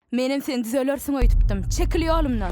Menem sen düzelersin öýtüpdim. Çekil ýolumdan.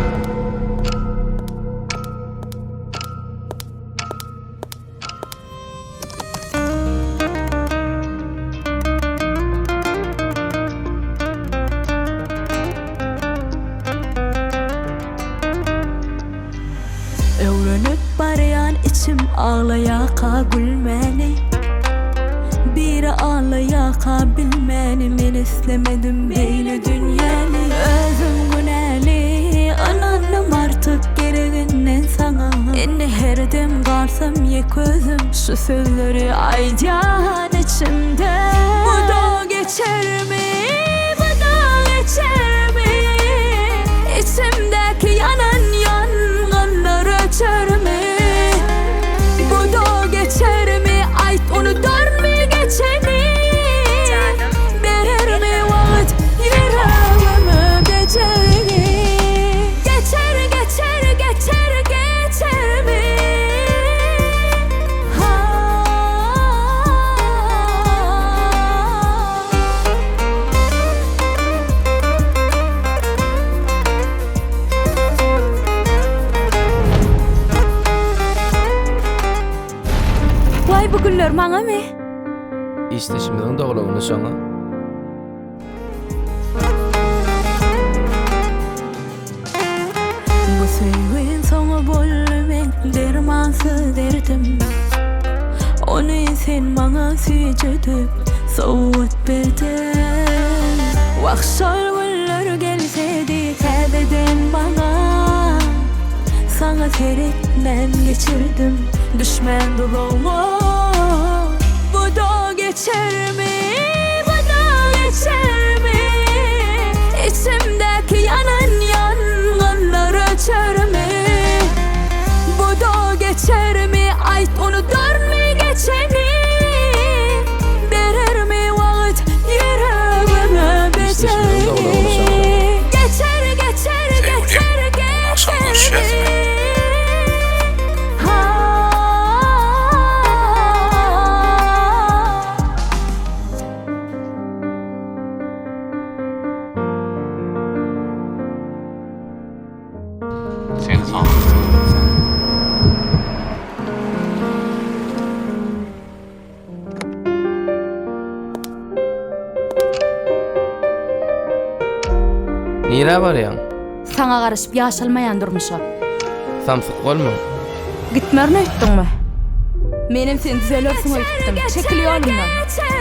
Öwrenip barýan içim ağlaýaka gülmeli. Bir ağlaýaka bilmeni men islemedim beýle dünýäni. Özüm günäli ananım artık gereginden sana. Enne herdem galsam ýek özüm şu sözleri aýdýan içimde. Bu da geçermi? Bu da geçermi? İçimdeki yanan yangınlar öçermi? Bu da geçermi? Ayt onu dönmü geçeni? Berer mi vakit yüreğime beceri? Geçer geçer geçer geçer mi? Vay bu günler maňa mı? İşte şimdiden dogulagynda şoňa. Bu sevgin soňa bolmen dermansız derdim. Onu sen maňa süýjedip sowut berdin. Wagşal günler gelsedi täzeden maňa. Sana terekden geçirdim düşman doluğu. Bu da geçer mi? Bu da geçer mi? İçimdeki yanan yangınlar öçer mi? Bu da geçer mi? Ayt onu dönmü geçeni? Berer mi vakit yüreğime beceri? Geçer geçer geçer geçer mi? Seni sağlıklı. Nire barýan? Sana garaşyp ýaşalmaýan durmuşa. Samsyk bolma. Gitmärni öýtdiňmi? Menem sen düzelersin öýtüpdim. Çekil ýolumdan.